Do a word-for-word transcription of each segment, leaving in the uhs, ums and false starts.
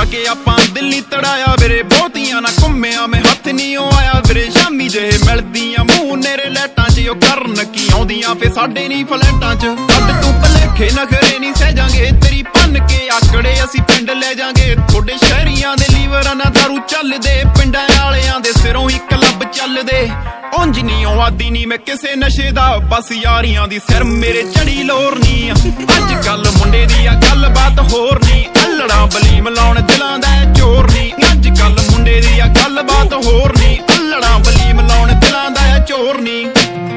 ਕੇ ਆਪਾਂ ਦਿੱਲੀ ਤੜਾਇਆ ਵੀਰੇ, ਬਹੁਤੀਆਂ ਨਾ ਘੁੰਮਿਆ ਮੈਂ ਹੱਥ ਨਹੀਂ ਉਹ ਆਇਆ ਵੀਰੇ। ਸ਼ਾਮੀ ਜਿਹੇ ਮਿਲਦੀਆਂ ਮੂੰਹ ਨੇਰੇ ਲੈਟਾਂ 'ਚ ਉਹ ਕਰਨ ਕੀ ਆਉਂਦੀਆਂ ਫੇ ਸਾਡੇ ਨਹੀਂ ਫਲੈਟਾਂ 'ਚ। ਕੱਢ ਤੂੰ ਭਲੇਖੇ ਨਖਰੇ ਨਹੀਂ ਸਹਿ ਜਾਂਗੇ, ਤੇਰੀ ਭੰਨ ਕੇ ਆਕੜੇ ਅਸੀਂ ਪਿੰਡ ਲੈ ਜਾਂਗੇ। ਤੁਹਾਡੇ ਸ਼ਹਿਰੀਆਂ ਦੇ ਲੀਵਰਾਂ ਨਾਲ ਦਾਰੂ ਚੱਲਦੇ, ਪਿੰਡਾਂ ਵਾਲਿਆਂ ਦੇ ਸਿਰੋਂ ਹੀ ਕਲੱਬ ਚੱਲਦੇ। ਉਂਝ ਨਹੀਂ ਉਹ ਆਦੀ ਨਹੀਂ ਮੈਂ ਕਿਸੇ ਨਸ਼ੇ ਦਾ, ਬਸ ਯਾਰੀਆਂ ਦੀ ਸਿਰ ਮੇਰੇ ਚੜੀ ਲੋਰ ਨੀ। ਅੱਜ ਕੱਲ ਮੁੰਡੇ ਦੀ ਆ ਗੱਲਬਾਤ ਹੋਰ ਨੀ, ਅਲੜਾ ਬਲੀਮ ਲਾਉਣ ਦਿਲਾਂ ਦਾ ਚੋਰ ਨੀ। ਅੱਜ ਕੱਲ ਮੁੰਡੇ ਦੀ ਆ ਗੱਲਬਾਤ ਹੋਰ ਨੀ, ਅਲੜਾ ਬਲੀਮ ਲਾਉਣ ਦਿਲਾਂ ਦਾ ਚੋਰ ਨੀ।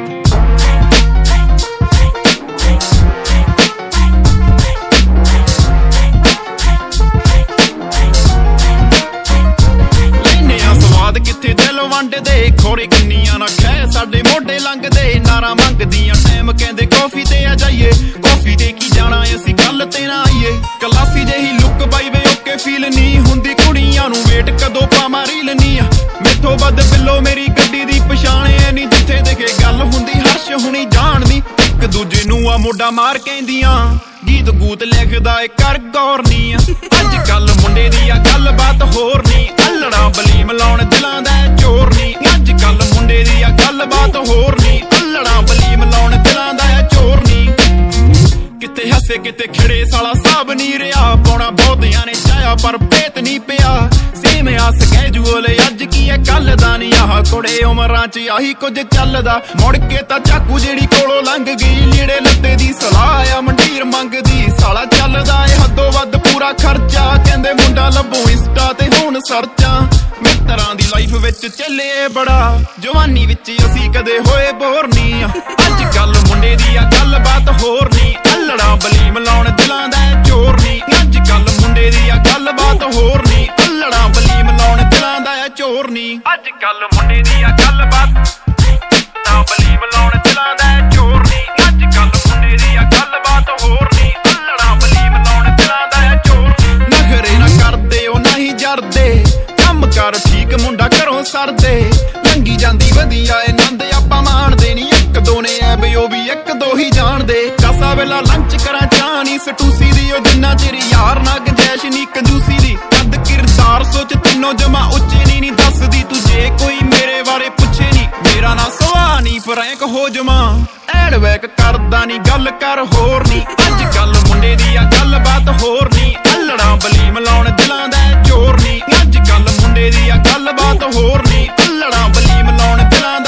ਕਿੱਥੇ ਦਿਲ ਵੰਡਦੇ ਖੋਰੇ ਕਿੰਨੀਆਂ ਨਾ ਖੈ ਸਾਡੇ ਮੋਢੇ ਲੰਘਦੇ। ਨਾਰਾ ਮੰਗਦੀਆਂ ਟਾਈਮ ਕਹਿੰਦੇ ਕਾਫੀ ਤੇ ਆ ਜਾਈਏ, ਕਾਫੀ ਤੇ ਕੀ ਜਾਣਾ ਅਸੀਂ ਗੱਲ ਤੇ ਨਾ ਆਈਏ। ਕਲਾਸੀ ਜਿਹੀ ਲੁੱਕ ਬਾਈ ਵੇ ਓਕੇ ਫੀਲ ਨਹੀਂ ਹੁੰਦੀ, ਕੁੜੀਆਂ ਨੂੰ ਵੇਟ ਕਦੋਂ ਪਾਵਾਂ ਰੀਲ ਨੀ। ਮੈਥੋਂ ਵੱਧ ਬਿੱਲੋ ਮੇਰੀ ਗੱਡੀ ਦੀ ਪਛਾਣੇ ਨਹੀਂ, ਜਿੱਥੇ ਦੇਖੇ ਗੱਲ ਹੁੰਦੀ ਹਰਸ਼ ਹੁਣੀ ਜਾਣਦੀ। ਇੱਕ ਦੂਜੇ ਨੂੰ ਆ ਮੋਢਾ ਮਾਰ ਕਹਿੰਦੀਆਂ, ਗੀਤ ਗੂਤ ਲਿਖਦਾ ਏ ਕਰ ਗੌਰ ਨੀ। ਅੱਜ ਕੱਲ ਮੁੰਡੇ ਦੀ ਆ ਗੱਲਬਾਤ ਹੋਰ ਨੀ, ਅਲੜਾ ਬਲੀਮ ਲਾਉਣ ਦਿਲਾਂ ਦਾ ਚੋਰ ਨੀ। ਅੱਜ ਕੱਲ ਮੁੰਡੇ ਦੀ ਆ ਗੱਲਬਾਤ ਹੋਰ ਨੀ, ਅਲੜਾ ਬਲੀਮ ਲਾਉਣ ਦਿਲਾਂ ਦਾ ਚੋਰ ਨੀ। ਕਿਤੇ ਹੱਸੇ ਕਿਤੇ ਖਿੜੇ ਸਾਲਾ ਸਾਬ ਨਹੀਂ ਰਿਹਾ, ਪਾਉਣਾ ਬਹੁਤਿਆਂ ਨੇ ਚਾਹਿਆ ਪਰ ਭੇਤ ਨਹੀਂ ਪਿਆ। ਸੇਮ ਆਸ ਕੈਜੂਅਲ ਅੱਜ ਕੀ ਹੈ ਕੱਲ ਦਾ ਨੀ, ਆਹ ਕੁੜੇ ਉਮਰਾਂ 'ਚ ਆਹੀ ਕੁਝ ਚੱਲਦਾ। ਮੁੜ ਕੇ ਤਾਂ ਚਾਕੂ ਜਿਹੜੀ ਕੋਲੋਂ ਲੰਘ ਗਈ, ਲੀੜੇ ਲੱਤੇ ਦੀ ਸਲਾਹ ਆ ਮੰਡੀਰ ਮੰਗਦੀ। ਸਾਲਾ ਚੱਲਦਾ ਏ ਹੱਦੋਂ ਵੱਧ ਪੂਰਾ ਖਰਚਾ, ਕਹਿੰਦੇ ਮੁੰਡਾ ਲੱਭੋ ਇੰਸਟਾ ਤੇ ਹੁਣ ਸਰਚਾਂ। ਮਿੱਤਰਾਂ ਦੀ ਲਾਈਫ ਵਿੱਚ ਚੱਲੇ ਬੜਾ, ਜਵਾਨੀ ਵਿੱਚ ਅਸੀਂ ਕਦੇ ਹੋਏ ਬੋਰ ਨੀ। ਅੱਜ ਕੱਲ ਮੁੰਡੇ ਦੀ ਆ ਗੱਲਬਾਤ ਹੋਰ ਨੀ, ਅਲੜਾ ਬਲੀਮ ਲਾਉਣ ਦਿਲਾਂ ਦਾ ਚੋਰ ਨੀ। ਅੱਜ ਕੱਲ ਮੁੰਡੇ ਦੀ ਆ ਗੱਲਬਾਤ ਹੋਰ ਨੀ, ਅਲੜਾ ਬਲੀਮ ਲਾਉਣ ਦਿਲਾਂ ਦਾ ਚੋਰ ਨੀ। ਅੱਜ ਕੱਲ ਮੁੰਡੇ ਦੀ ਆ ਗੱਲਬਾਤ ਨਾ ਬਲੀਮ ਲਾਉਣ ਦਿਲਾਂ ਦਾ ਚੋਰ ਨੀ। ਅੱਜ ਕੱਲ ਮੁੰਡੇ ਦੀ ਆ ਗੱਲਬਾਤ ਹੋਰ ਨੀ, ਅਲੜਾ ਬਲੀਮ ਲਾਉਣ ਦਿਲਾਂ ਦਾ ਚੋਰ ਨੀ। ਨਖਰੇ ਨਾ ਕਰਦੇ ਉਹ ਨਹੀਂ ਜਰਦੇ, ਕੰਮ ਕਰ ਠੀਕ ਮੁੰਡਾ ਘਰੋਂ ਸਰਦੇ। ਲੰਗੀ ਜਾਂਦੀ ਵਧੀਆ ਏ ਨੰਦ ਆਪਾਂ ਮਾਣਦੇ ਨੀ, ਇੱਕ ਦੋ ਨੇ ਐ ਬਈ ਉਹ ਵੀ ਇੱਕ ਦੋ ਹੀ ਜਾਣਦੇ। ਕਾਸਾ ਵੇਲਾ ਲੰਚ ਕਰਾਂ ਚਾਹ ਨੀ ਸਟੂਸੀ ਦੀ, ਉਹ ਜਿੰਨਾ ਚਿਰ ਯਾਰ ਨਾ ਗੰਜੈਸ਼ ਨੀ ਕੰਜੂਸੀ ਦੀ। ਕੱਦ ਕਿਰਦਾਰ ਸੋਚ ਤਿੰਨੋਂ ਜਮਾ ਉੱਚੇ ਨੀ, ਨੀ ਦੱਸਦੀ ਤੂੰ ਜੇ ਕੋਈ ਮੇਰੇ ਬਾਰੇ ਪੁੱਛੇ ਨੀ। ਮੇਰਾ ਨਾ ਸਵਾ ਨੀ ਫਰੈਂਕ ਹੋ ਜਮਾ, ਐਡ ਵੈਕ ਕਰਦਾ ਨੀ ਗੱਲ ਕਰ ਹੋਰ ਨੀ। ਅੱਜ ਕੱਲ ਮੁੰਡੇ ਦੀ ਆ ਗੱਲਬਾਤ ਹੋਰ ਨੀ, ਅਲੜਾ ਬਲੀਮ ਲਾਉਣ ਦਿਲਾਂ ਦਾ ਚੋਰ ਨੀ। ਅੱਜ ਕੱਲ ਮੁੰਡੇ ਦੀ ਆ ਗੱਲਬਾਤ ਹੋਰ ਨੀ, ਅਲੜਾ ਬਲੀਮ ਲਾਉਣ ਦਿਲਾਂ ਦਾ